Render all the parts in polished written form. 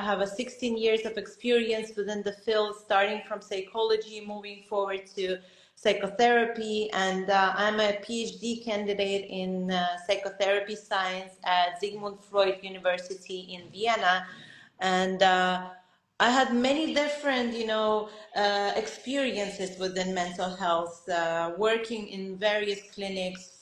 have a 16 years of experience within the field, starting from psychology, moving forward to psychotherapy, and I'm a PhD candidate in psychotherapy science at Sigmund Freud University in Vienna. And I had many different, experiences within mental health, working in various clinics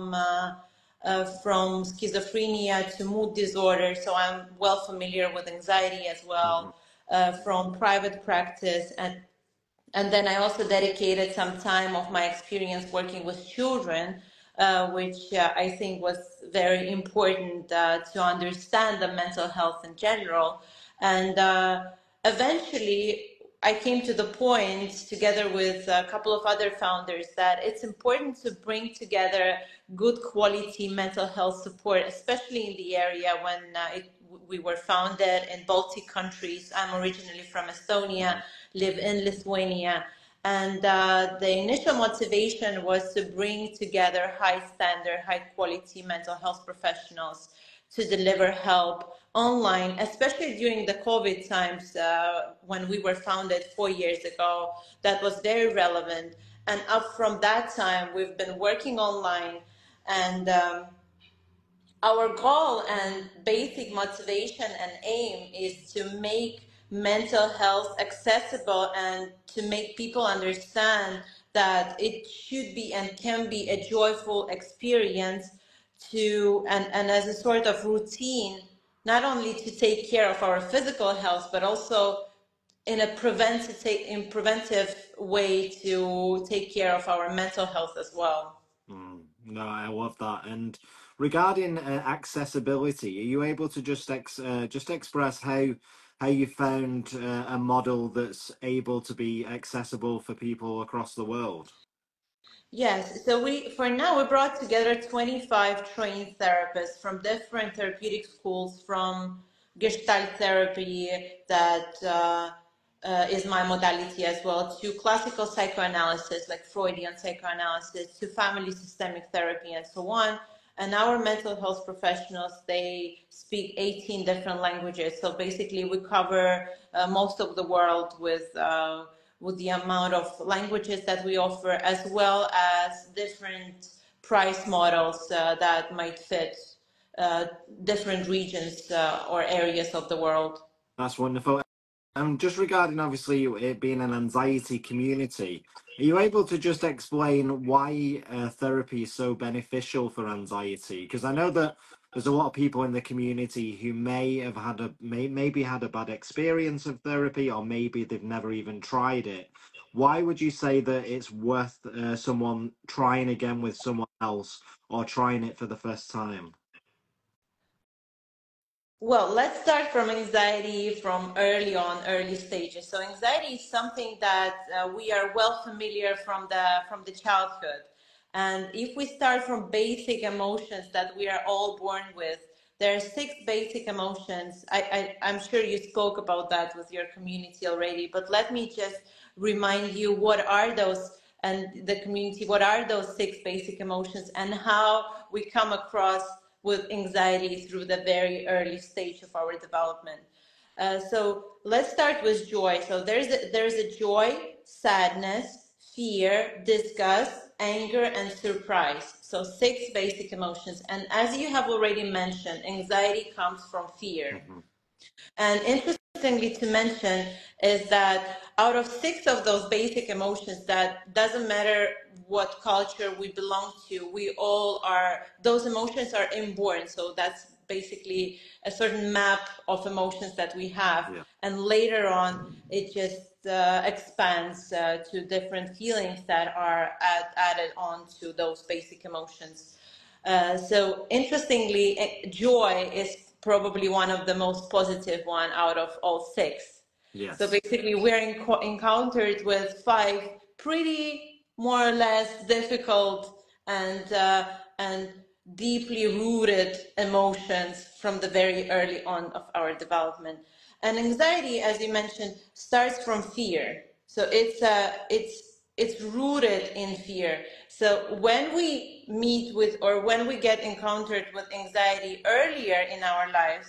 from schizophrenia to mood disorder. So I'm well familiar with anxiety as well, from private practice. And then I also dedicated some time of my experience working with children, which I think was very important to understand the mental health in general. And eventually, I came to the point, together with a couple of other founders, that it's important to bring together good quality mental health support, especially in the area when we were founded in Baltic countries. I'm originally from Estonia, live in Lithuania. And the initial motivation was to bring together high standard, high quality mental health professionals to deliver help online, especially during the COVID times when we were founded 4 years ago. That was very relevant. And up from that time, we've been working online. And our goal and basic motivation and aim is to make mental health accessible and to make people understand that it should be and can be a joyful experience and as a sort of routine, not only to take care of our physical health, but also in a preventive way to take care of our mental health as well. No, I love that. And regarding accessibility, are you able to just express how you found a model that's able to be accessible for people across the world? Yes, so for now we brought together 25 trained therapists from different therapeutic schools, from Gestalt therapy, that is my modality as well, to classical psychoanalysis like Freudian psychoanalysis, to family systemic therapy, and so on. And our mental health professionals, they speak 18 different languages. So basically we cover most of the world with the amount of languages that we offer, as well as different price models that might fit different regions or areas of the world. That's wonderful. And just regarding, obviously, it being an anxiety community, are you able to just explain why therapy is so beneficial for anxiety? Because I know that there's a lot of people in the community who may have maybe had a bad experience of therapy, or maybe they've never even tried it. Why would you say that it's worth someone trying again with someone else, or trying it for the first time? Well, let's start from anxiety from early stages. So anxiety is something that we are well familiar from the childhood. And if we start from basic emotions that we are all born with, there are 6 basic emotions. I'm sure you spoke about that with your community already, but let me just remind you what are those, and the community, what are those 6 basic emotions and how we come across with anxiety through the very early stage of our development. So let's start with joy. So there's a joy, sadness, fear, disgust, anger, and surprise. So 6 basic emotions. And as you have already mentioned, anxiety comes from fear. And interestingly to mention is that out of 6 of those basic emotions, that doesn't matter what culture we belong to, we all are, those emotions are inborn. So that's basically a certain map of emotions that we have. Yeah. And later on, it just expands to different feelings that are added on to those basic emotions. So interestingly, joy is probably one of the most positive one out of all 6. Yes. So basically we're encountered with 5 pretty more or less difficult and deeply rooted emotions from the very early on of our development. And anxiety, as you mentioned, starts from fear. So it's rooted in fear. So when we meet with, or when we get encountered with anxiety earlier in our lives,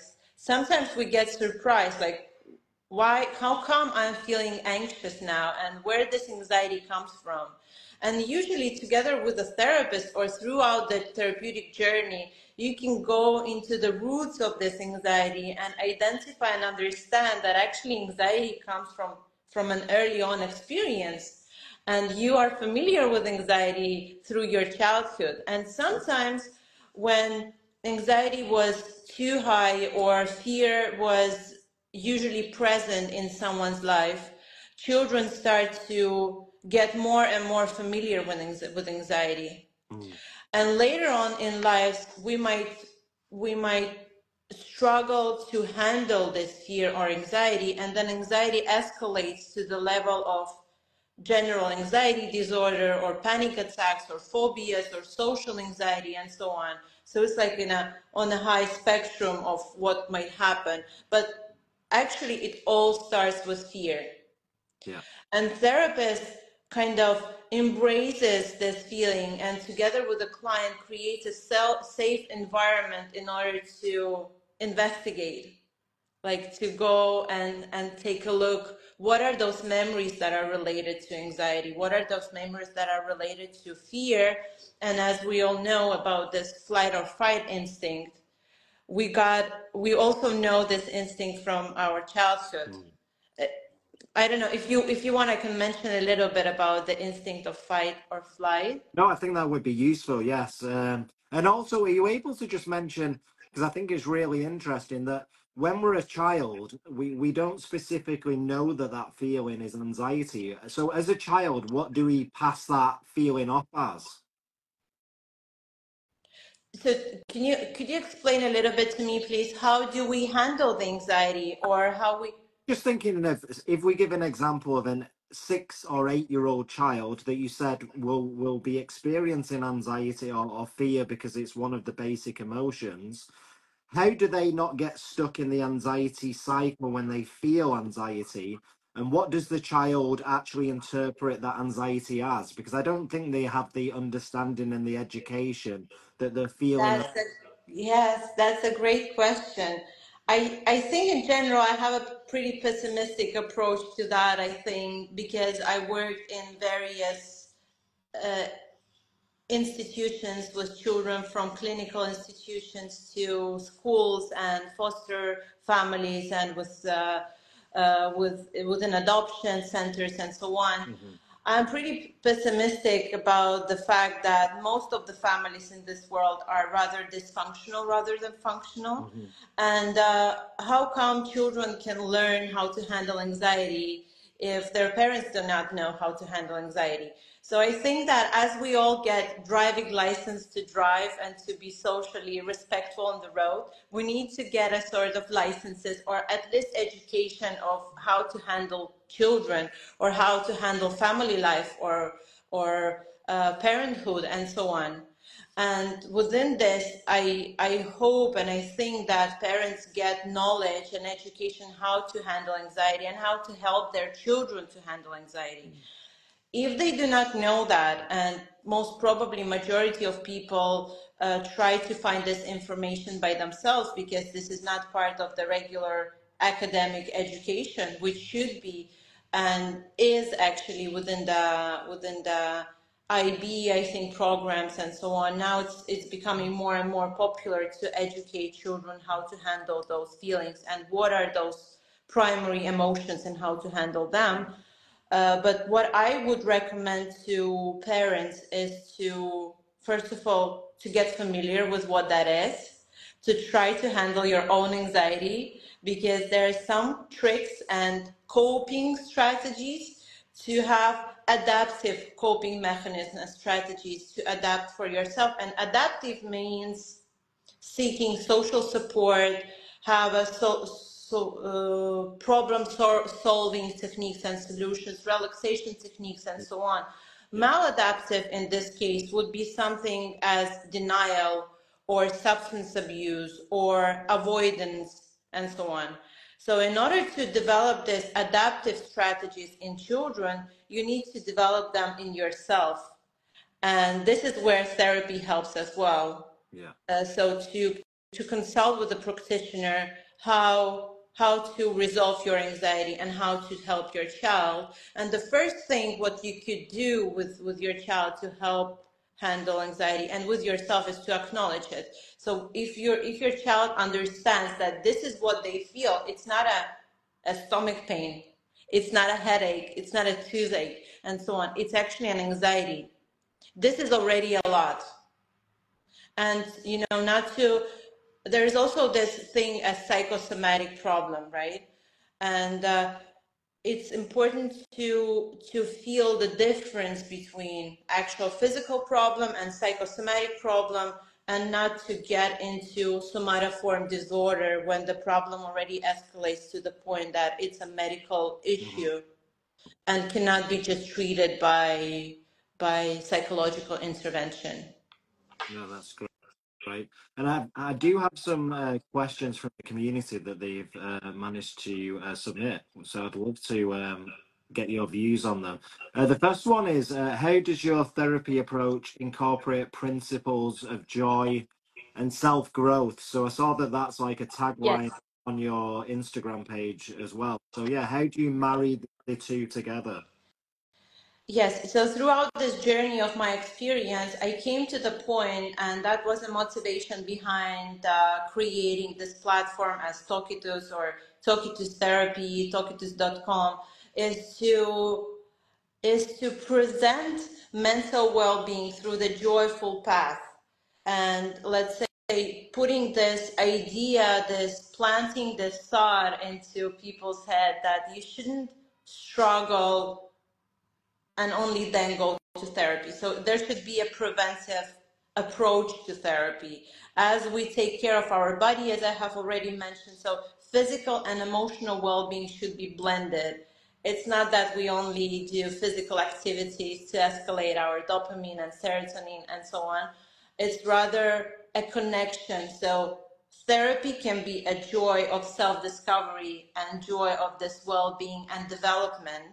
sometimes we get surprised, like, why, how come I'm feeling anxious now, and where this anxiety comes from? And usually together with a therapist or throughout the therapeutic journey, you can go into the roots of this anxiety and identify and understand that actually anxiety comes from an early on experience, and you are familiar with anxiety through your childhood. And sometimes when anxiety was too high or fear was usually present in someone's life, children start to get more and more familiar with anxiety. Mm. And later on in life, we might struggle to handle this fear or anxiety, and then anxiety escalates to the level of general anxiety disorder or panic attacks or phobias or social anxiety and so on. So it's like on a high spectrum of what might happen. But actually it all starts with fear. Yeah. And therapist kind of embraces this feeling, and together with the client creates a safe environment in order to investigate, like to go and take a look. What are those memories that are related to anxiety? What are those memories that are related to fear? And as we all know about this flight or fight instinct, we also know this instinct from our childhood. Mm. I don't know if you want, I can mention a little bit about the instinct of fight or flight. No, I think that would be useful, yes. And also, are you able to just mention, because I think it's really interesting that when we're a child, we don't specifically know that that feeling is anxiety. So as a child, what do we pass that feeling off as? So could you explain a little bit to me, please? How do we handle the anxiety, or how we? Just thinking of, if we give an example of an 6 or 8 year old child that you said will be experiencing anxiety or fear because it's one of the basic emotions, how do they not get stuck in the anxiety cycle when they feel anxiety? And what does the child actually interpret that anxiety as? Because I don't think they have the understanding and the education that they're feeling. Yes, that's a great question. I think in general I have a pretty pessimistic approach to that. I think because I worked in various uh, institutions with children, from clinical institutions to schools and foster families, and within adoption centers and so on. Mhm. I'm pretty pessimistic about the fact that most of the families in this world are rather dysfunctional rather than functional. Mhm. And how come children can learn how to handle anxiety if their parents do not know how to handle anxiety? So I think that as we all get driving license to drive and to be socially respectful on the road, we need to get a sort of licenses, or at least education of how to handle children, or how to handle family life, or parenthood and so on. And within this, I hope and I think that parents get knowledge and education how to handle anxiety and how to help their children to handle anxiety. If they do not know that, and most probably majority of people try to find this information by themselves, because this is not part of the regular academic education, which should be and is actually within the IB, I think, programs and so on. Now it's becoming more and more popular to educate children how to handle those feelings and what are those primary emotions and how to handle them. But what I would recommend to parents is to, first of all, to get familiar with what that is, to try to handle your own anxiety, because there are some tricks and coping strategies to have adaptive coping mechanisms and strategies to adapt for yourself. And adaptive means seeking social support, have a problem solving techniques and solutions, relaxation techniques, and so on. Maladaptive in this case would be something as denial or substance abuse or avoidance and so on. So in order to develop these adaptive strategies in children, you need to develop them in yourself. And this is where therapy helps as well. Yeah. So to consult with a practitioner how to resolve your anxiety and how to help your child. And the first thing what you could do with your child to help handle anxiety and with yourself is to acknowledge it. So if your child understands that this is what they feel, it's not a stomach pain, it's not a headache, it's not a toothache, and so on. It's actually an anxiety. This is already a lot. And not to, there's also this thing as psychosomatic problem, right? And it's important to feel the difference between actual physical problem and psychosomatic problem, and not to get into somatoform disorder when the problem already escalates to the point that it's a medical issue and cannot be just treated by psychological intervention. No, that's great. Right. And I do have some questions from the community that they've managed to submit. So I'd love to get your views on them. The first one is, how does your therapy approach incorporate principles of joy and self-growth? So I saw that that's like a tagline Yes. on your Instagram page as well. So yeah, how do you marry the two together? Yes, so throughout this journey of my experience, I came to the point, and that was a motivation behind creating this platform as Tokitus or Tokitus Therapy, Tokitus.com, is to present mental well-being through the joyful path. And let's say putting this idea, this planting this thought into people's head that you shouldn't struggle and only then go to therapy. So there should be a preventive approach to therapy as we take care of our body, as I have already mentioned. So physical and emotional well-being should be blended. It's not that we only do physical activities to escalate our dopamine and serotonin and so on. It's rather a connection. So therapy can be a joy of self-discovery and joy of this well-being and development,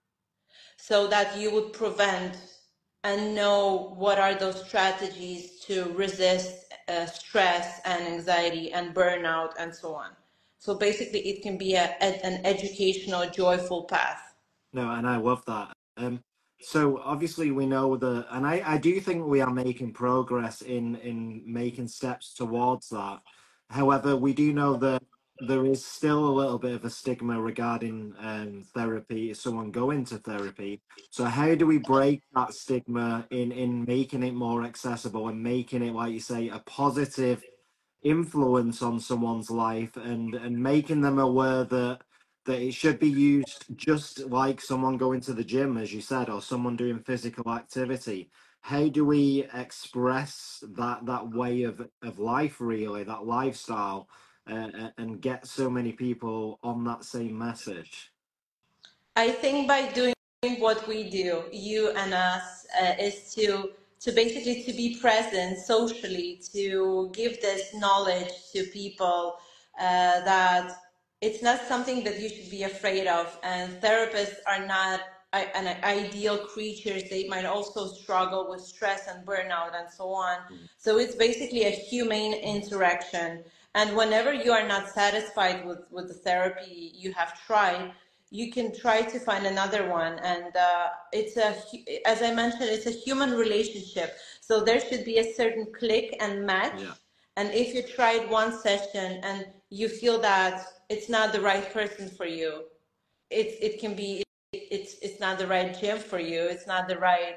so that you would prevent and know what are those strategies to resist stress and anxiety and burnout and so on. So basically, it can be an educational, joyful path. No, and I love that. So obviously we know that, and I do think we are making progress in making steps towards that. However, we do know that there is still a little bit of a stigma regarding therapy, someone going to therapy. So how do we break that stigma in making it more accessible and making it, like you say, a positive influence on someone's life, and making them aware that it should be used just like someone going to the gym, as you said, or someone doing physical activity? How do we express that way of life, really, that lifestyle, and get so many people on that same message? I think by doing what we do, you and us, is to basically to be present socially, to give this knowledge to people, that it's not something that you should be afraid of. And therapists are not an ideal creatures. They might also struggle with stress and burnout and so on. So it's basically a humane interaction. And whenever you are not satisfied with the therapy you have tried, you can try to find another one. And as I mentioned, it's a human relationship. So there should be a certain click and match. Yeah. And if you tried one session and you feel that it's not the right person for you, it can be, it's not the right gym for you, it's not the right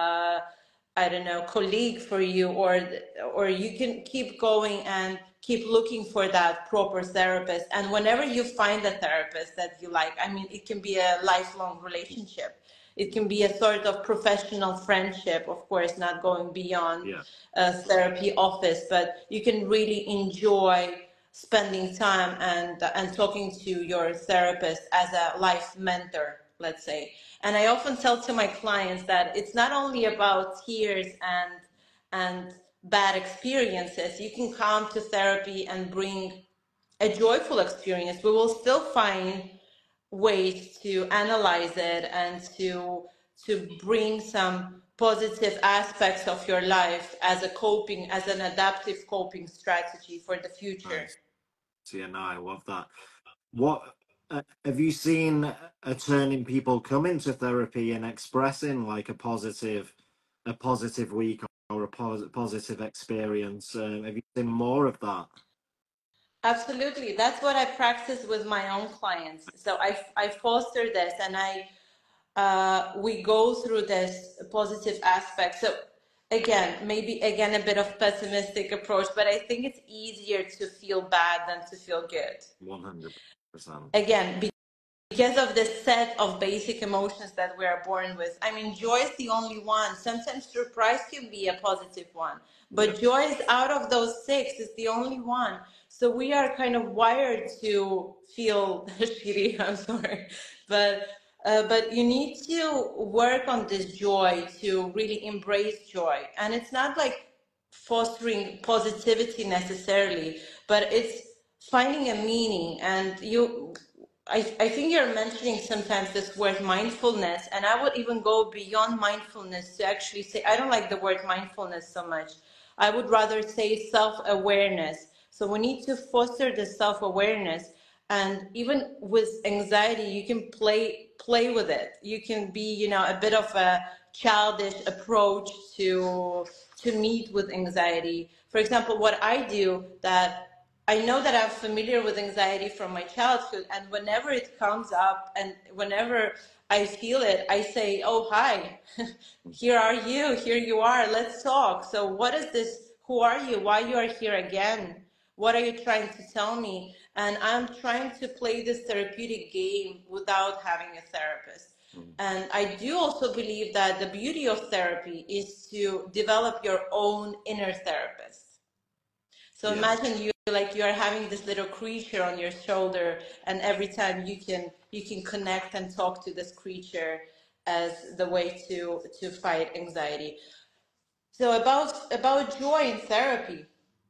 I don't know, colleague for you, or you can keep going and keep looking for that proper therapist. And whenever you find a therapist that you like, I mean, it can be a lifelong relationship. It can be a sort of professional friendship, of course, not going beyond Yeah. a therapy office, but you can really enjoy spending time and talking to your therapist as a life mentor, let's say. And I often tell to my clients that it's not only about tears and bad experiences. You can come to therapy and bring a joyful experience. We will still find ways to analyze it and to bring some positive aspects of your life as a coping, as an adaptive coping strategy for the future. Nice. Yeah, no, I love that. What have you seen a turn in people come into therapy and expressing like a positive week or a positive experience? Have you seen more of that? Absolutely. That's what I practice with my own clients. So I foster this, and we go through this positive aspect. So again, maybe again a bit of pessimistic approach, but I think it's easier to feel bad than to feel good. 100%. Again, because of the set of basic emotions that we are born with. I mean, joy is the only one. Sometimes surprise can be a positive one, but joy is out of those six is the only one. So we are kind of wired to feel shitty. I'm sorry, but you need to work on this joy to really embrace joy, and it's not like fostering positivity necessarily, but it's finding a meaning. And I think you're mentioning sometimes this word mindfulness, and I would even go beyond mindfulness to actually say, I don't like the word mindfulness so much. I would rather say self-awareness. So we need to foster the self-awareness. And even with anxiety, you can play with it. You can be, a bit of a childish approach to meet with anxiety. For example, what I do, that I know that I'm familiar with anxiety from my childhood, and whenever it comes up and whenever I feel it, I say, "Oh, hi, here are you, here you are, let's talk." So what is this? Who are you? Why you are here again? What are you trying to tell me? And I'm trying to play this therapeutic game without having a therapist. And I do also believe that the beauty of therapy is to develop your own inner therapist. So imagine you are having this little creature on your shoulder, and every time you can connect and talk to this creature as the way to fight anxiety. So about joy in therapy,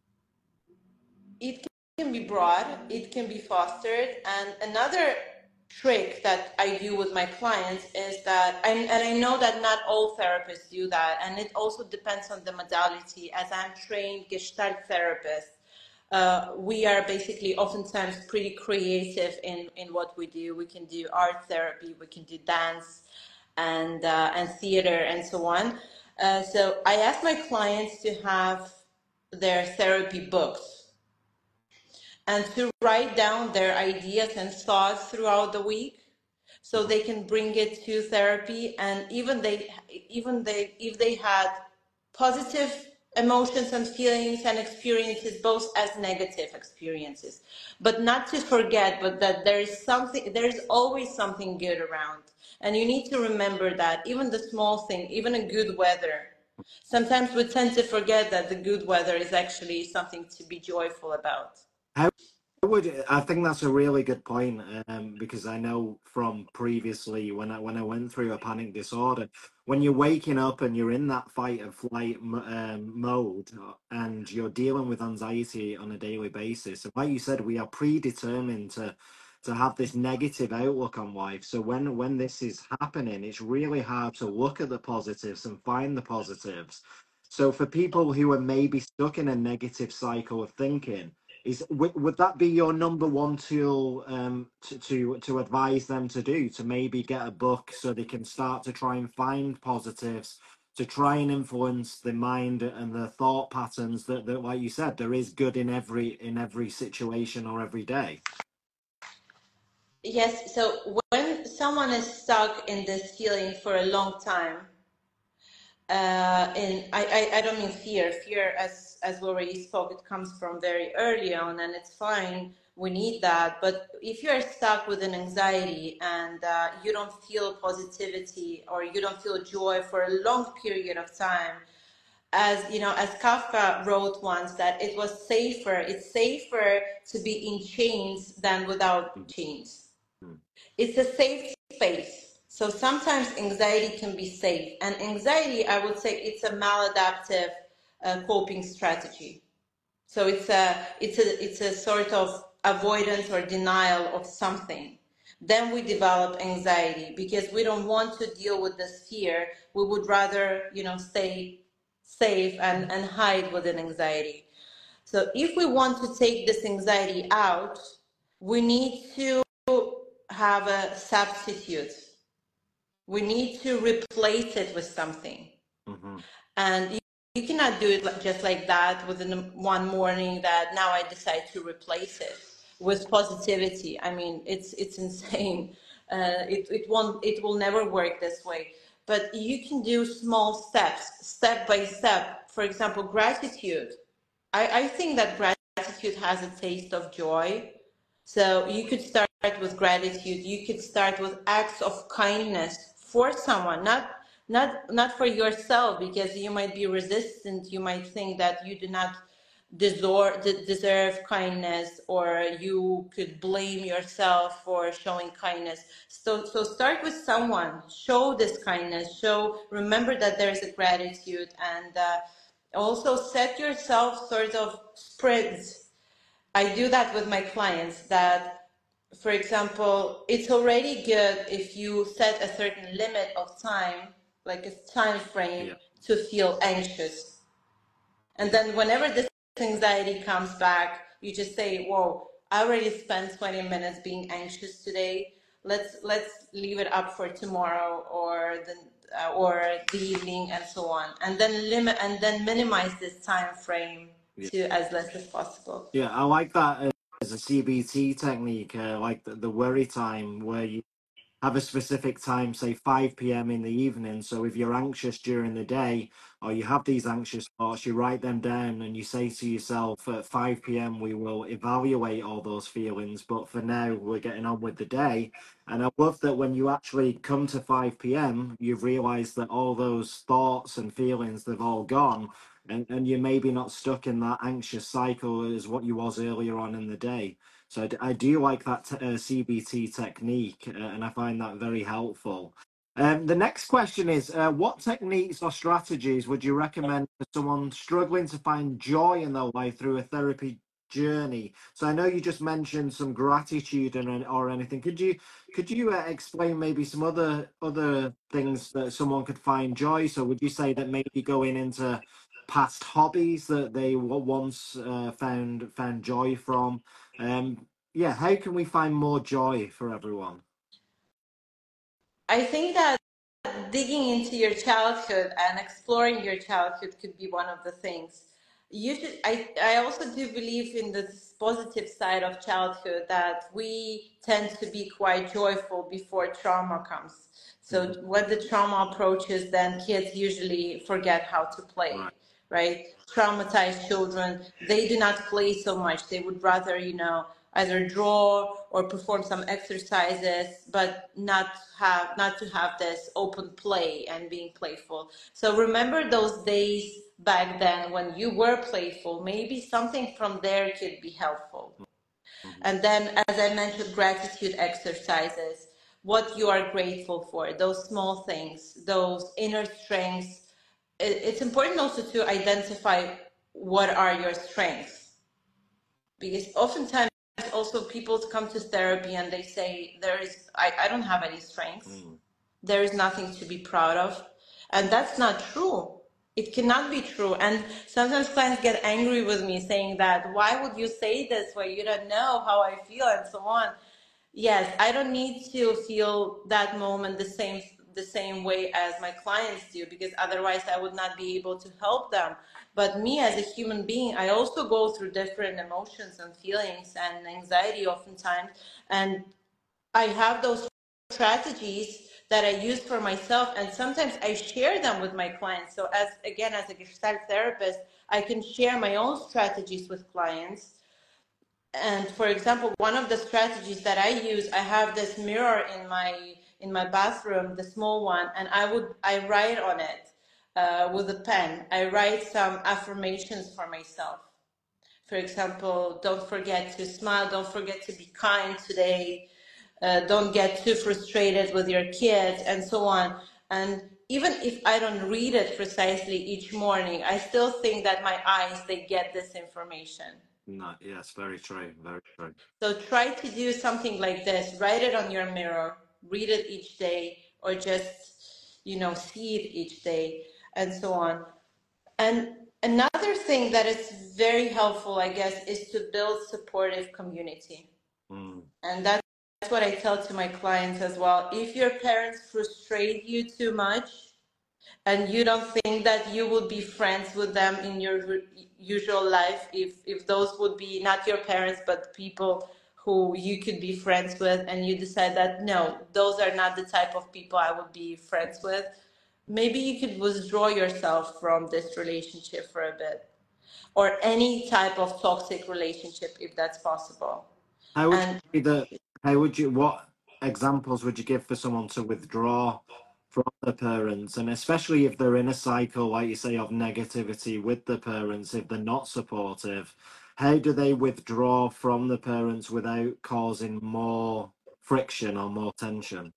it can be broad, it can be fostered, and another trick that I do with my clients is that, and I know that not all therapists do that, and it also depends on the modality. As I'm trained Gestalt therapist, we are basically oftentimes pretty creative in what we do. We can do art therapy, we can do dance, and theater, and so on. So I ask my clients to have their therapy books and to write down their ideas and thoughts throughout the week so they can bring it to therapy. And even they if they had positive emotions and feelings and experiences, both as negative experiences, but not to forget, but that there's always something good around. And you need to remember that even the small thing, even a good weather, sometimes we tend to forget that the good weather is actually something to be joyful about. I think that's a really good point, because I know from previously when I went through a panic disorder, when you're waking up and you're in that fight or flight mode, and you're dealing with anxiety on a daily basis, and like you said, we are predetermined to have this negative outlook on life. So when this is happening, it's really hard to look at the positives and find the positives. So for people who are maybe stuck in a negative cycle of thinking, would that be your number one tool, to advise them to do, to maybe get a book so they can start to try and find positives, to try and influence the mind and the thought patterns that like you said, there is good in every situation or every day? Yes, so when someone is stuck in this feeling for a long time, and I don't mean fear. Fear, as we already spoke, it comes from very early on, and it's fine. We need that. But if you're stuck with an anxiety and you don't feel positivity or you don't feel joy for a long period of time, as you know, as Kafka wrote once, that it's safer to be in chains than without chains. It's a safe space. So sometimes anxiety can be safe, and anxiety, I would say, it's a maladaptive coping strategy. So it's a sort of avoidance or denial of something. Then we develop anxiety because we don't want to deal with this fear. We would rather, stay safe and hide within anxiety. So if we want to take this anxiety out, we need to have a substitute. We need to replace it with something. Mm-hmm. And you cannot do it just like that within one morning that now I decide to replace it with positivity. I mean, it's insane. It will never work this way. But you can do small steps, step by step. For example, gratitude. I think that gratitude has a taste of joy. So you could start with gratitude. You could start with acts of kindness for someone, not for yourself, because you might be resistant. You might think that you do not deserve kindness, or you could blame yourself for showing kindness. So start with someone. Show this kindness. Remember that there is a gratitude, and also set yourself sort of sprints. I do that with my clients, that, for example, it's already good if you set a certain limit of time, like a time frame, to feel anxious. And then whenever this anxiety comes back, you just say, whoa, I already spent 20 minutes being anxious today. Let's leave it up for tomorrow, or the evening, and so on. And then minimize this time frame to as less as possible. Yeah, I like that as a CBT technique, like the worry time, where you have a specific time, say 5 p.m. in the evening. So if you're anxious during the day, or you have these anxious thoughts, you write them down and you say to yourself, at 5 p.m. we will evaluate all those feelings, but for now we're getting on with the day. And I love that when you actually come to 5 p.m., you've realized that all those thoughts and feelings, they've all gone. And you're maybe not stuck in that anxious cycle as what you was earlier on in the day. So I do like that CBT technique, and I find that very helpful. The next question is, what techniques or strategies would you recommend for someone struggling to find joy in their life through a therapy journey? So I know you just mentioned some gratitude or anything. Could you explain maybe some other things that someone could find joy? So would you say that maybe going into past hobbies that they once found joy from? Yeah, how can we find more joy for everyone? I think that digging into your childhood and exploring your childhood could be one of the things. I also do believe in this positive side of childhood, that we tend to be quite joyful before trauma comes. So when the trauma approaches, then kids usually forget how to play, right? Traumatized children, they do not play so much. They would rather, either draw or perform some exercises, but not to have this open play and being playful. So remember those days back then when you were playful. Maybe something from there could be helpful. And then, as I mentioned, gratitude exercises, what you are grateful for, those small things, those inner strengths. It's important also to identify what are your strengths, because oftentimes also people come to therapy and they say, I don't have any strengths. There is nothing to be proud of. And that's not true. It cannot be true. And sometimes clients get angry with me saying that, why would you say this where you don't know how I feel, and so on. Yes, I don't need to feel that moment the same way as my clients do, because otherwise I would not be able to help them. But me as a human being, I also go through different emotions and feelings and anxiety oftentimes, and I have those strategies that I use for myself, and sometimes I share them with my clients. So as a Gestalt therapist, I can share my own strategies with clients. And for example, one of the strategies that I use, I have this mirror in my bathroom, the small one, and I write on it with a pen. I write some affirmations for myself. For example, don't forget to smile, don't forget to be kind today, don't get too frustrated with your kids, and so on. And even if I don't read it precisely each morning, I still think that my eyes, they get this information. No, yes, very true, very true. So try to do something like this. Write it on your mirror, read it each day, or just, see it each day, and so on. And Another thing that is very helpful, I guess, is to build supportive community. Mm. And that's what I tell to my clients as well. If your parents frustrate you too much and you don't think that you would be friends with them in your usual life, if those would be not your parents, but people who you could be friends with, and you decide that no, those are not the type of people I would be friends with, maybe you could withdraw yourself from this relationship for a bit, or any type of toxic relationship if that's possible. How would And you say that? How would you? What examples would you give for someone to withdraw from the parents, and especially if they're in a cycle, like you say, of negativity with the parents, if they're not supportive, how do they withdraw from the parents without causing more friction or more tension?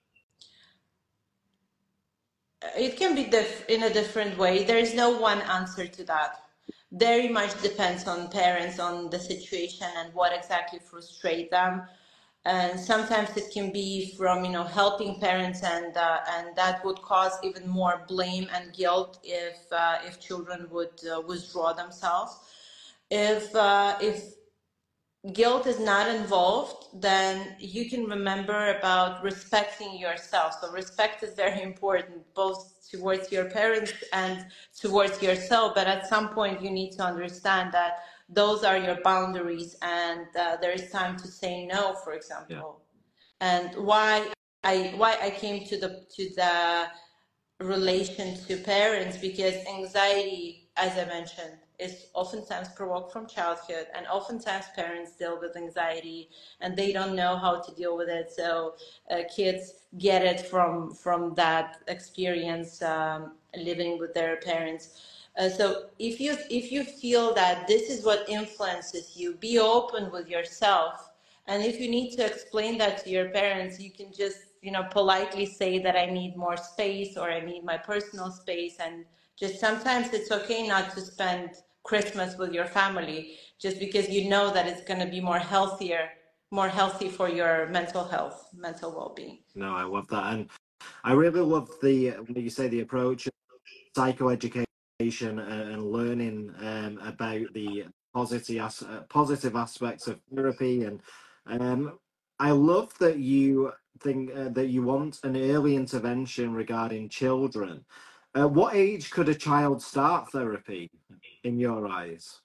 it can be in a different way. There is no one answer to that. Very much depends on parents, on the situation, and what exactly frustrates them. And sometimes it can be from helping parents, and that would cause even more blame and guilt if children would withdraw themselves. If guilt is not involved, then you can remember about respecting yourself. So respect is very important, both towards your parents and towards yourself. But at some point, you need to understand that those are your boundaries, and there is time to say no, for Yeah. example. And why I came to the relation to parents, because anxiety, as I mentioned, is oftentimes provoked from childhood, and oftentimes parents deal with anxiety and they don't know how to deal with it. So kids get it from that experience, living with their parents. So if you feel that this is what influences you, be open with yourself. And if you need to explain that to your parents, you can just, politely say that I need more space, or I need my personal space. And just sometimes it's okay not to spend Christmas with your family, just because you know that it's going to be more healthy for your mental health, mental well-being. No, I love that, and I really love the when you say the approach, psychoeducation, and learning about the positive aspects of therapy. And I love that you think that you want an early intervention regarding children. What age could a child start therapy in your eyes?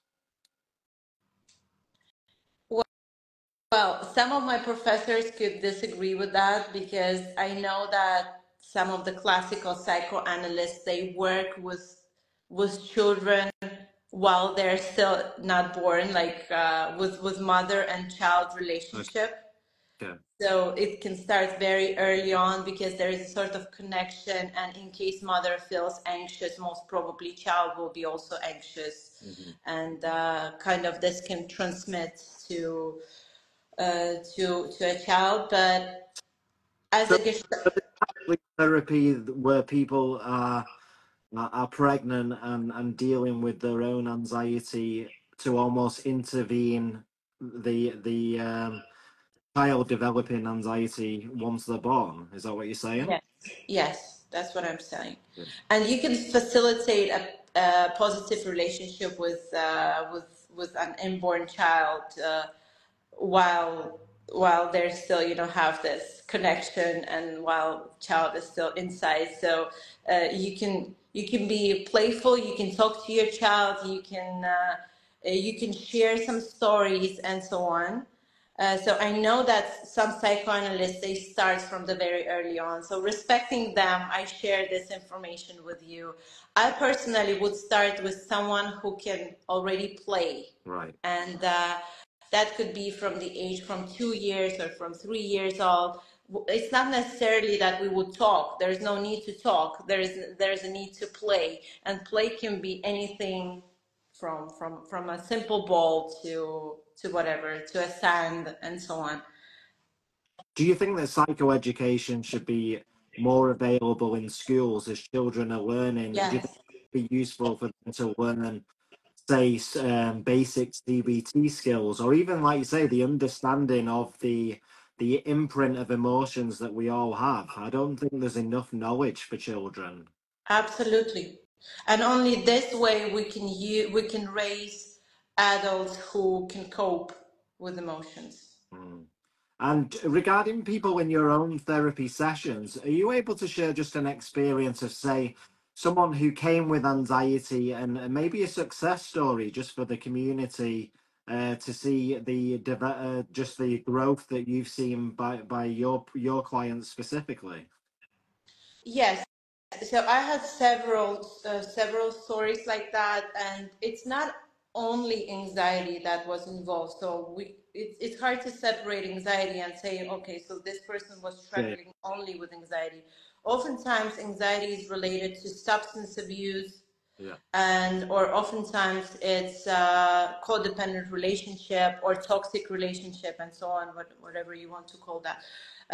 Well, some of my professors could disagree with that, because I know that some of the classical psychoanalysts, they work with children while they're still not born, like with mother and child Okay. relationship. Okay. So it can start very early on, because there is a sort of connection, and in case mother feels anxious, most probably child will be also anxious, Mhm. and kind of this can transmit to a child. But as So, a gestalt, but there's actually therapy where people are pregnant and dealing with their own anxiety to almost intervene the child developing anxiety once they're born. Is that what you're saying? yes, yes, that's what I'm saying. Yeah. And you can facilitate a positive relationship with an unborn child, while they're still, have this connection, and while child is still inside. So you can be playful, you can talk to your child, you can share some stories and so on. So I know that some psychoanalysts, they start from the very early on. So respecting them, I share this information with you. I personally would start with someone who can already play, Right. and that could be from the age from 2 years or from 3 years old. It's not necessarily that we would talk. There's no need to talk. There's a need to play, and play can be anything from a simple ball to whatever, to a sand and so on. Do you think that psychoeducation should be more available in schools as children are learning? Do you think Yes. it would be useful for them to learn, say, basic CBT skills, or even, like you say, the understanding of the imprint of emotions that we all have? I don't think there's enough knowledge for children. Absolutely. And only this way we can raise adults who can cope with emotions. Mm. And regarding people in your own therapy sessions, are you able to share just an experience of, say, someone who came with anxiety and maybe a success story just for the community to see just the growth that you've seen by your clients specifically? Yes. So I had several stories like that, and it's not only anxiety that was involved. So it's hard to separate anxiety and say, okay, so this person was Yeah. struggling only with anxiety. Oftentimes, anxiety is related to substance abuse, Yeah. and or oftentimes it's codependent relationship or toxic relationship, and so on, whatever you want to call that.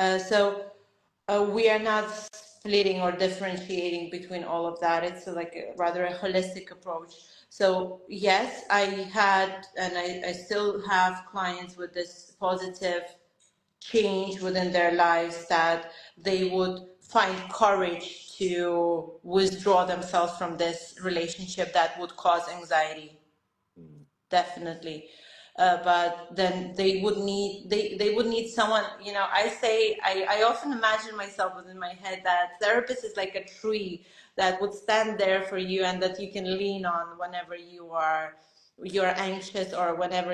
We are not splitting or differentiating between all of that. It's like rather a holistic approach. So yes, I had, and I still have clients with this positive change within their lives, that they would find courage to withdraw themselves from this relationship that would cause anxiety. Mm. Definitely. But then they would need someone, I say, I often imagine myself within my head that therapist is like a tree that would stand there for you and that you can lean on whenever you're anxious, or whenever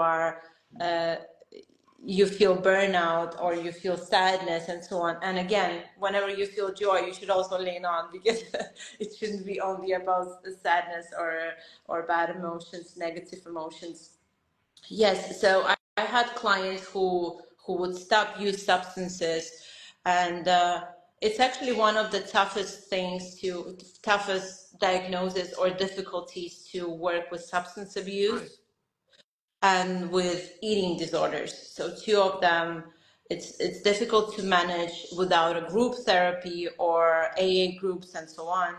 uh, you feel burnout or you feel sadness and so on. And again, whenever you feel joy, you should also lean on, because it shouldn't be only about the sadness or bad emotions, negative emotions. Yes, so I had clients who would stop use substances, and it's actually one of the toughest diagnosis or difficulties to work with substance Right. abuse and with eating disorders. So two of them, it's difficult to manage without a group therapy or AA groups and so on.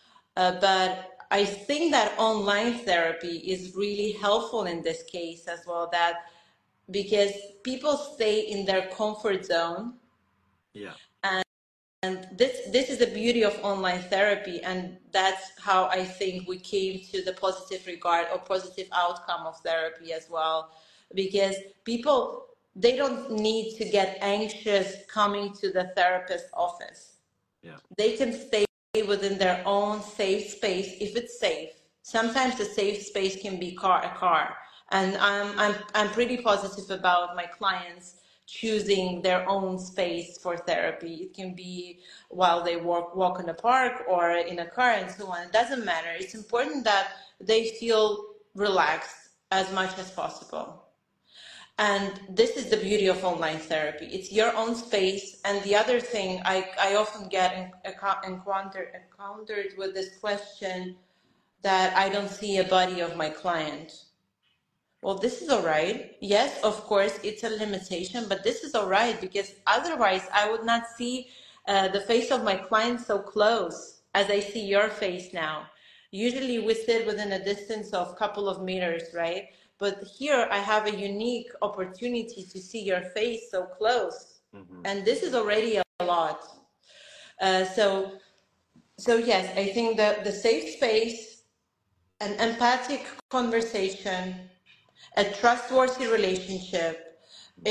But I think that online therapy is really helpful in this case as well, that because people stay in their comfort zone. Yeah. And this is the beauty of online therapy, and that's how I think we came to the positive regard or positive outcome of therapy as well, because people, they don't need to get anxious coming to the therapist office. Yeah. They can stay within their own safe space if it's safe. Sometimes the safe space can be a car, and I'm pretty positive about my clients choosing their own space for therapy. It can be while they walk in the park or in a car and so on. It doesn't matter. It's important that they feel relaxed as much as possible. And this is the beauty of online therapy. It's your own space. And the other thing, I often get encountered with this question that I don't see a body of my client. Well, this is all right. Yes, of course, it's a limitation, but this is all right, because otherwise I would not see the face of my client so close as I see your face now. Usually we sit within a distance of a couple of meters, right? But here I have a unique opportunity to see your face so close. Mm-hmm. And this is already a lot. Uh, so, so yes, I think that the safe space, an empathic conversation, a trustworthy relationship,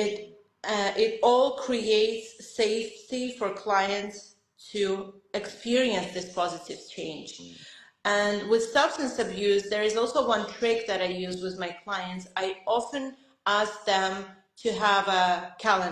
it all creates safety for clients to experience this positive change. And with substance abuse, there is also one trick that I use with my clients. I often ask them to have a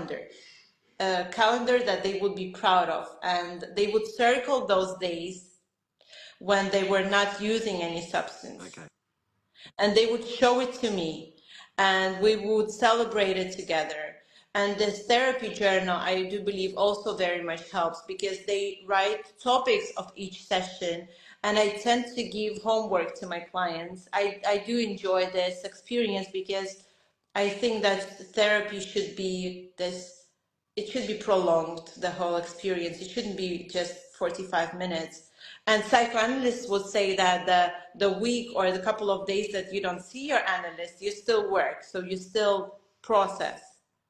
calendar that they would be proud of, and they would circle those days when they were not using any substance. Okay. And they would show it to me, and we would celebrate it together. And this therapy journal, I do believe, also very much helps, because they write topics of each session, and I tend to give homework to my clients. I do enjoy this experience, because I think that therapy should be this, it should be prolonged, the whole experience. It shouldn't be just 45 minutes. And psychoanalysts would say that the week or the couple of days that you don't see your analyst, you still work. So you still process.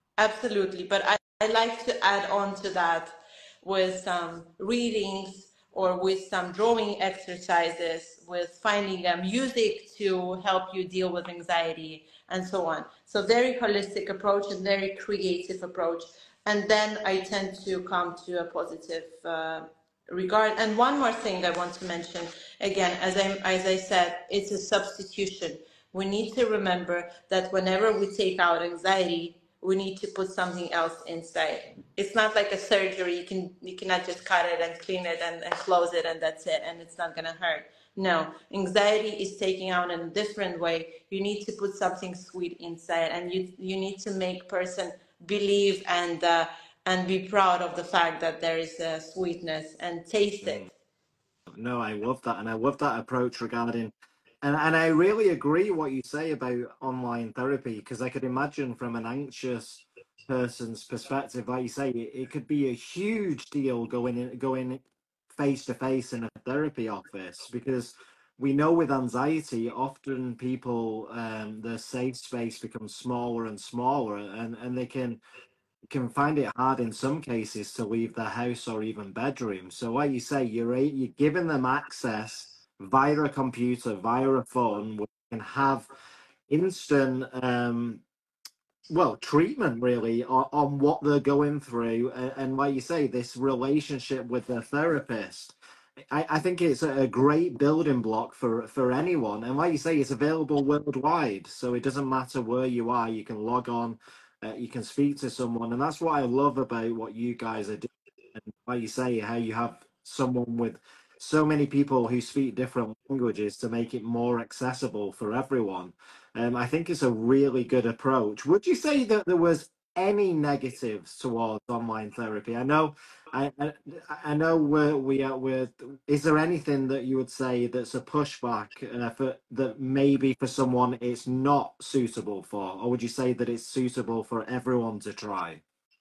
Absolutely. But I like to add on to that with some readings or with some drawing exercises, with finding music to help you deal with anxiety, and so on. So very holistic approach and very creative approach. And then I tend to come to a positive regard. And one more thing I want to mention, again, as I said, it's a substitution. We need to remember that whenever we take out anxiety, we need to put something else inside. It's not like a surgery. You cannot just cut it and clean it and close it and that's it, and it's not gonna hurt. No, anxiety is taken out in a different way. You need to put something sweet inside, and you need to make person believe and be proud of the fact that there is a sweetness and taste it. No, I love that, and I love that approach regarding, and I really agree what you say about online therapy, because I could imagine from an anxious person's perspective, like you say, it could be a huge deal going face to face in a therapy office, because we know with anxiety, often people their safe space becomes smaller and smaller, and they can find it hard in some cases to leave their house or even bedroom. So, like you say, you're giving them access via a computer, via a phone, where they can have instant, treatment really on what they're going through, and like you say, this relationship with their therapist. I think it's a great building block for anyone. And like you say, it's available worldwide. So it doesn't matter where you are, you can log on, you can speak to someone. And that's what I love about what you guys are doing. And like you say, how you have someone with so many people who speak different languages to make it more accessible for everyone. I think it's a really good approach. Would you say that there was any negatives towards online therapy? I know we're. Is there anything that you would say that's a pushback for that maybe for someone it's not suitable for, or would you say that it's suitable for everyone to try?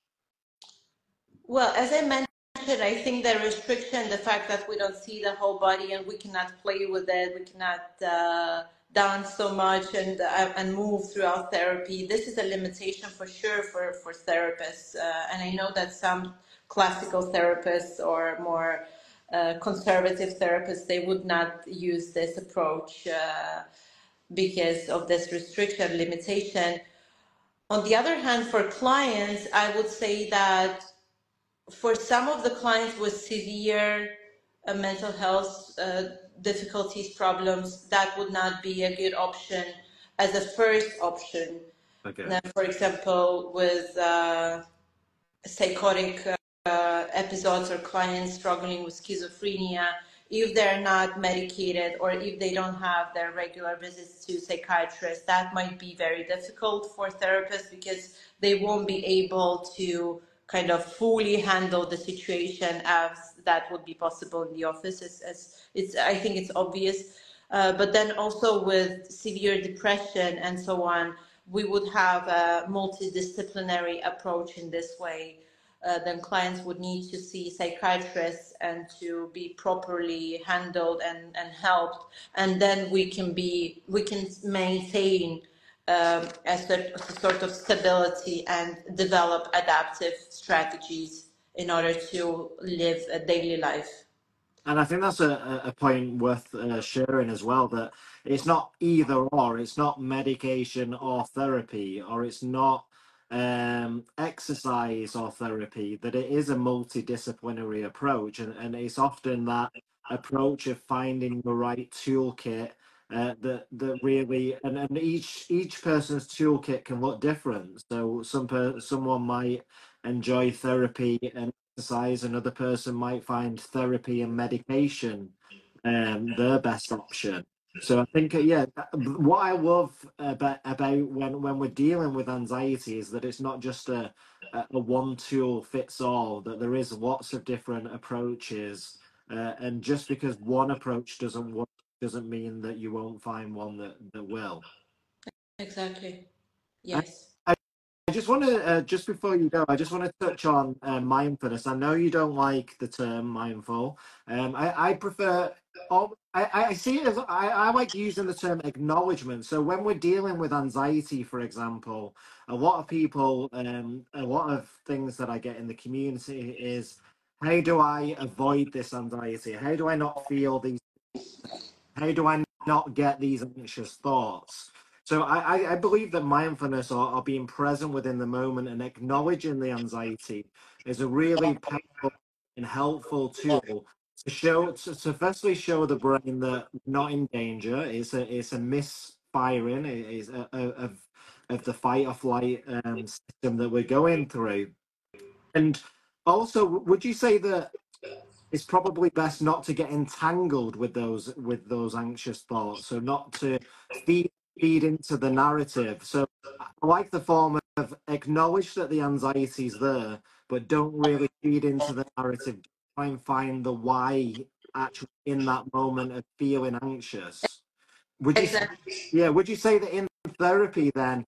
Well, as I mentioned, I think the restriction, the fact that we don't see the whole body and we cannot play with it, we cannot dance so much and move throughout therapy. This is a limitation for sure for therapists. And I know that some classical therapists or more conservative therapists, they would not use this approach because of this restriction limitation. On the other hand, for clients, I would say that for some of the clients with severe mental health difficulties, problems, that would not be a good option as a first option. Okay. Now, for example, with psychotic episodes or clients struggling with schizophrenia, if they're not medicated or if they don't have their regular visits to psychiatrists, that might be very difficult for therapists because they won't be able to kind of fully handle the situation as that would be possible in the office. As it's, I think it's obvious. But then also with severe depression and so on, we would have a multidisciplinary approach in this way. Then clients would need to see psychiatrists and to be properly handled and helped. And then we can maintain a sort of stability and develop adaptive strategies in order to live a daily life. And I think that's a point worth sharing as well, that it's not either or, it's not medication or therapy, or it's not exercise or therapy, that it is a multidisciplinary approach. And it's often that approach of finding the right toolkit that really, and each person's toolkit can look different. So someone might enjoy therapy and exercise, another person might find therapy and medication their best option. So I think, yeah, what I love about when we're dealing with anxiety is that it's not just a one tool fits all, that there is lots of different approaches. And just because one approach doesn't work doesn't mean that you won't find one that will. Exactly. Yes. I just want to, just before you go, I just want to touch on mindfulness. I know you don't like the term mindful. I prefer, I see it as, I like using the term acknowledgement. So when we're dealing with anxiety, for example, a lot of people, a lot of things that I get in the community is how do I avoid this anxiety? How do I not feel these? How do I not get these anxious thoughts? So I believe that mindfulness or being present within the moment and acknowledging the anxiety is a really powerful and helpful tool to show to firstly show the brain that we're not in danger. It's a misfiring. It is of the fight or flight system that we're going through. And also, would you say that it's probably best not to get entangled with those anxious thoughts, so not to feed into the narrative? So I like the form of acknowledge that the anxiety is there, but don't really feed into the narrative. Try and find the why actually in that moment of feeling anxious. Would you Exactly. yeah, would you say that in therapy then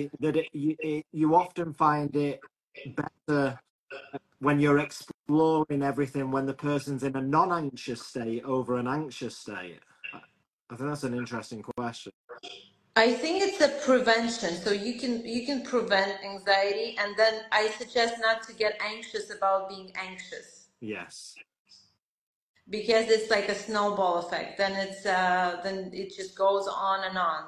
you often find it better when you're exploring everything when the person's in a non-anxious state over an anxious state? I think that's an interesting question. I think it's a prevention. So you can prevent anxiety, and then I suggest not to get anxious about being anxious, Yes. because it's like a snowball effect. Then it just goes on and on.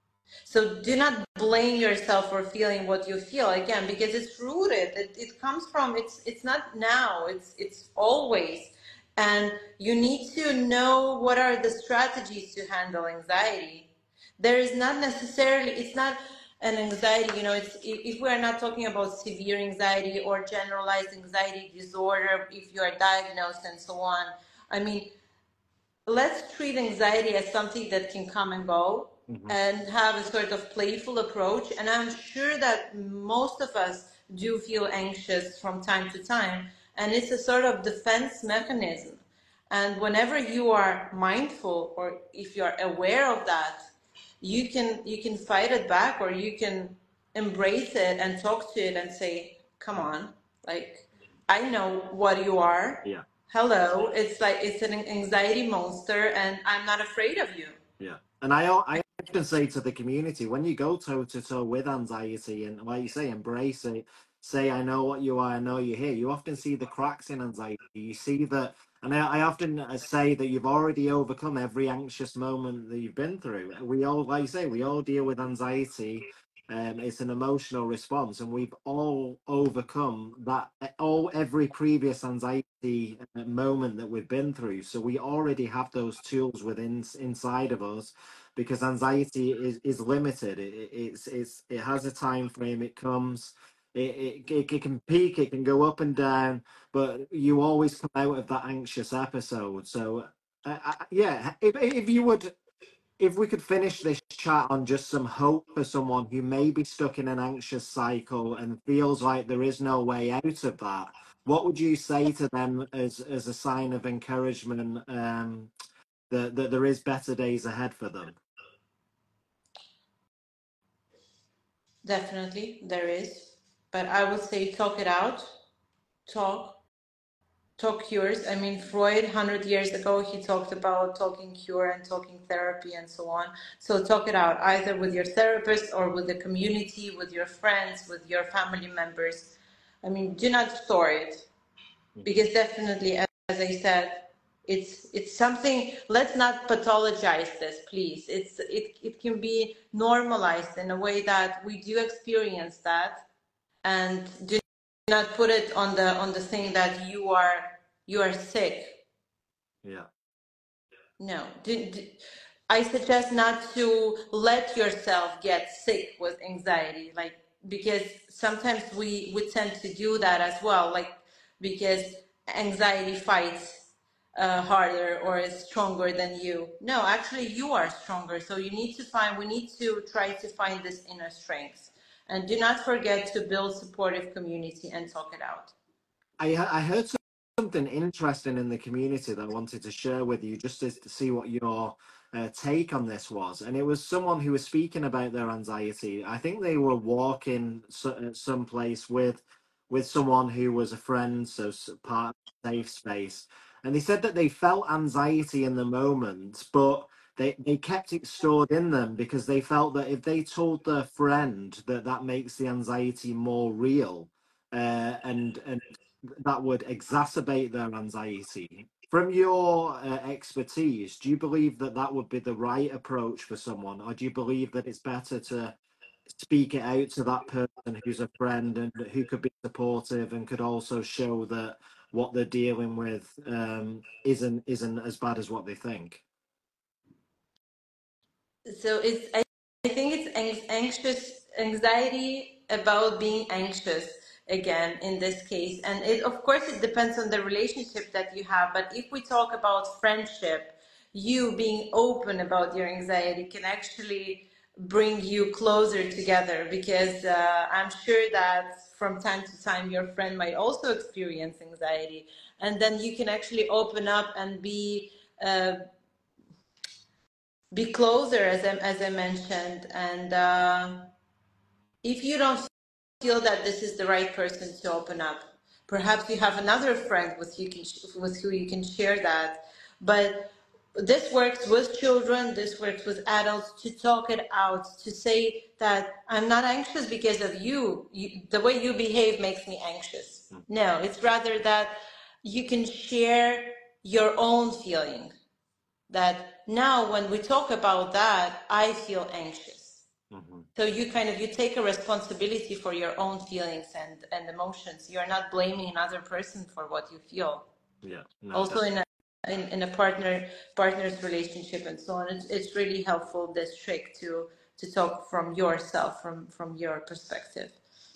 So do not blame yourself for feeling what you feel, again, because it's rooted. It comes from, it's not now, it's always. And you need to know what are the strategies to handle anxiety. There is not necessarily, it's not an anxiety, it's, if we are not talking about severe anxiety or generalized anxiety disorder, if you are diagnosed and so on. I mean, let's treat anxiety as something that can come and go, Hmm. and have a sort of playful approach. And I'm sure that most of us do feel anxious from time to time, and it's a sort of defense mechanism. And whenever you are mindful, or if you're aware of that, you can fight it back, or you can embrace it and talk to it and say, come on, like, I know what you are. Yeah. Hello, it's like it's an anxiety monster, and I'm not afraid of you. Yeah. And I often say to the community, when you go toe to toe with anxiety and like you say, embrace it, say, I know what you are, I know you're here. You often see the cracks in anxiety. You see that, and I often say that you've already overcome every anxious moment that you've been through. We all, like you say, we all deal with anxiety. It's an emotional response, and we've all overcome that, every previous anxiety moment that we've been through. So we already have those tools within inside of us, because anxiety is limited. It has a time frame. It comes. It can peak. It can go up and down, but you always come out of that anxious episode. So, yeah, if you would, if we could finish this chat on just some hope for someone who may be stuck in an anxious cycle and feels like there is no way out of that, what would you say to them as a sign of encouragement, that there is better days ahead for them? Definitely, there is. But I would say talk it out. Talk. Talk cures. I mean, Freud, 100 years ago, he talked about talking cure and talking therapy and so on. So talk it out, either with your therapist or with the community, with your friends, with your family members. I mean, do not store it, because definitely, as I said, it's something. Let's not pathologize this, please. It can be normalized in a way that we do experience that, and do not put it on the thing that you are sick. Yeah. No, I suggest not to let yourself get sick with anxiety, like, because sometimes we tend to do that as well, like, because anxiety fights harder or is stronger than you. No, actually, you are stronger. So we need to try to find this inner strength, and do not forget to build supportive community and talk it out. I heard something interesting in the community that I wanted to share with you, just to see what your take on this was. And it was someone who was speaking about their anxiety. I think they were walking someplace with someone who was a friend, so part of a safe space. And they said that they felt anxiety in the moment, but they kept it stored in them because they felt that if they told their friend, that makes the anxiety more real. And that would exacerbate their anxiety. From your expertise, do you believe that that would be the right approach for someone, or do you believe that it's better to speak it out to that person who's a friend and who could be supportive and could also show that what they're dealing with isn't as bad as what they think? So I think it's anxiety about being anxious again in this case. And it, of course, it depends on the relationship that you have. But if we talk about friendship, you being open about your anxiety can actually bring you closer together, because I'm sure that from time to time your friend might also experience anxiety, and then you can actually open up and uh, be closer, as I mentioned. And if you don't feel that this is the right person to open up, perhaps you have another friend with who you can share that. But this works with children, this works with adults, to talk it out, to say that I'm not anxious because of you, the way you behave makes me anxious. No, it's rather that you can share your own feeling, that now when we talk about that, I feel anxious. So you take a responsibility for your own feelings and emotions. You're not blaming another person for what you feel. Yeah. No, also in a partner's relationship and so on, it's really helpful, this trick, to talk from yourself, from your perspective.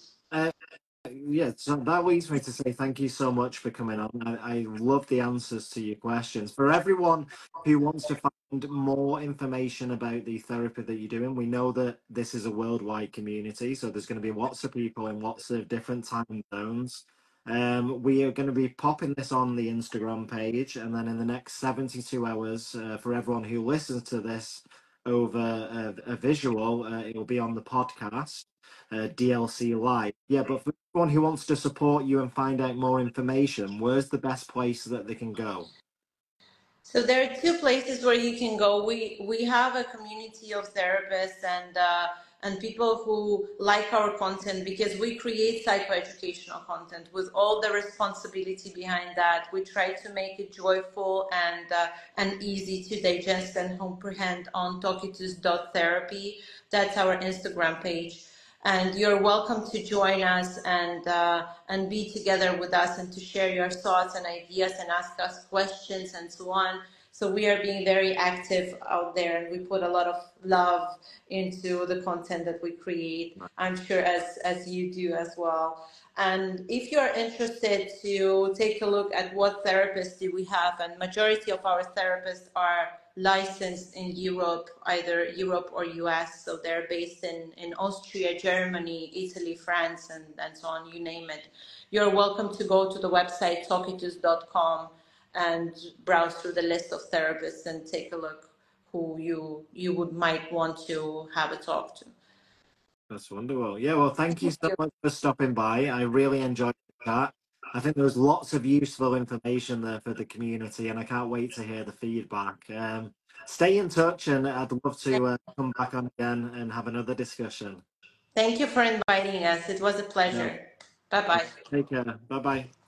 Yeah, so that leads me to say thank you so much for coming on. I love the answers to your questions. For everyone who wants to find more information about the therapy that you're doing, we know that this is a worldwide community, so there's going to be lots of people in lots of different time zones. We are going to be popping this on the Instagram page, and then in the next 72 hours, for everyone who listens to this over a visual, it will be on the podcast. DLC Live. Yeah, but for anyone who wants to support you and find out more information, where's the best place that they can go? So there are two places where you can go. We have a community of therapists and people who like our content, because we create psychoeducational content with all the responsibility behind that. We try to make it joyful and easy to digest and comprehend on Tokitus.therapy. That's our Instagram page. And you're welcome to join us and be together with us and to share your thoughts and ideas and ask us questions and so on. So we are being very active out there, and we put a lot of love into the content that we create. I'm sure as you do as well. And if you're interested to take a look at what therapists do we have, and majority of our therapists are licensed in Europe, either Europe or US. So they're based in Austria, Germany, Italy, France, and so on, you name it. You're welcome to go to the website tokitus.com and browse through the list of therapists and take a look who you might want to have a talk to. That's wonderful. Yeah, well, thank you so much for stopping by. I really enjoyed that. I think there was lots of useful information there for the community, and I can't wait to hear the feedback. Stay in touch, and I'd love to come back on again and have another discussion. Thank you for inviting us. It was a pleasure. Bye-bye. Take care. Bye-bye.